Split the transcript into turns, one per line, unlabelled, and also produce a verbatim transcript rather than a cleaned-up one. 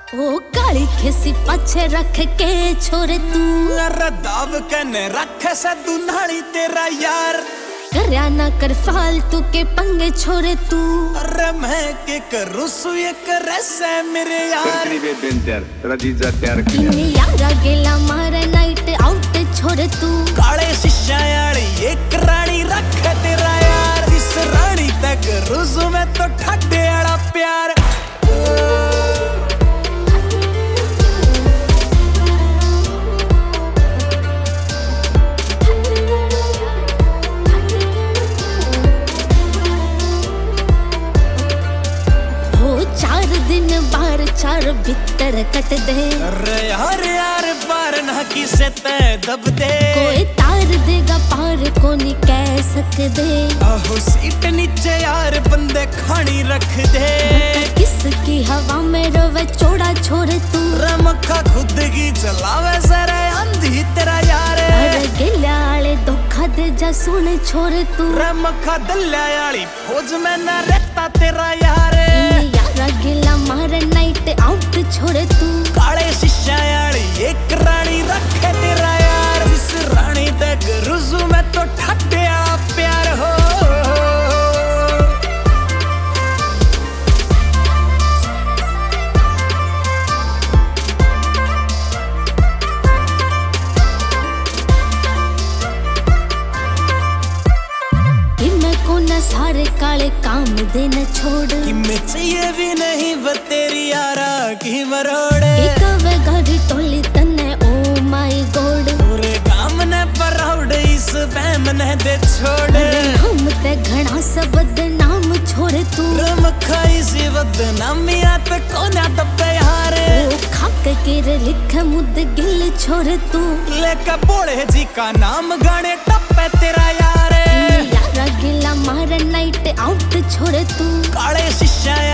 ओ काली खिसी पाछे रख के छोरे तू
अरे दाब कने रख से तू नाली तेरा यार
करया ना कर फालतू के पंगे छोरे तू
अरे मैं के करूं सु ये करे से मेरे यार
इन्हें यारा गेला मारे नाइट आउट छोरे तू
काले शीशा यारी एक रानी रख तेरा यार इस रानी तक रुसु में तो ठड्डे वाला प्यार
चार भीतर कट दे
अरे यार यार पार ना किसे ते दब दे
कोई तार देगा पार को नहीं कह सकते
आहो सीट नीचे यार बंदे खानी रख दे
किसकी हवा में रोवे चौड़ा छोरे तू
रमखा खुद की चलावे जरा अंधी तेरा यार
अरे गिल्या वाले धोखा दे जा सुन छोरे तू
रमखा दल्ला वाली फौज में ना रहता तेरा यार
यारा गिला मारे नाइट आउट छोरे तू
काले शीशा वाली एक रानी रखे तेरा यार इस रानी तक रुसु में तो ठड्डे वाला प्यार हो
सारे काले काम देना छोड़
कि मैं चाहिए भी नहीं वो तेरी यारा की मरोड़े
एक वे गाड़ी टोली तन्ने ओ माय गॉड
पूरे काम ने प्राउड इस बैम ने दे छोड़े
हम ते घना सा बदनाम छोड़े तू
रमखा इसी बदनामी आत कोना दबे हारे
ओ खाक के लिख मुद गिल छोड़े तू
लेका बोले जी का नाम गाने टप्पे तेरा यार
यारा गिला मारे नाइट आउट छोड़े तू
काले शीशा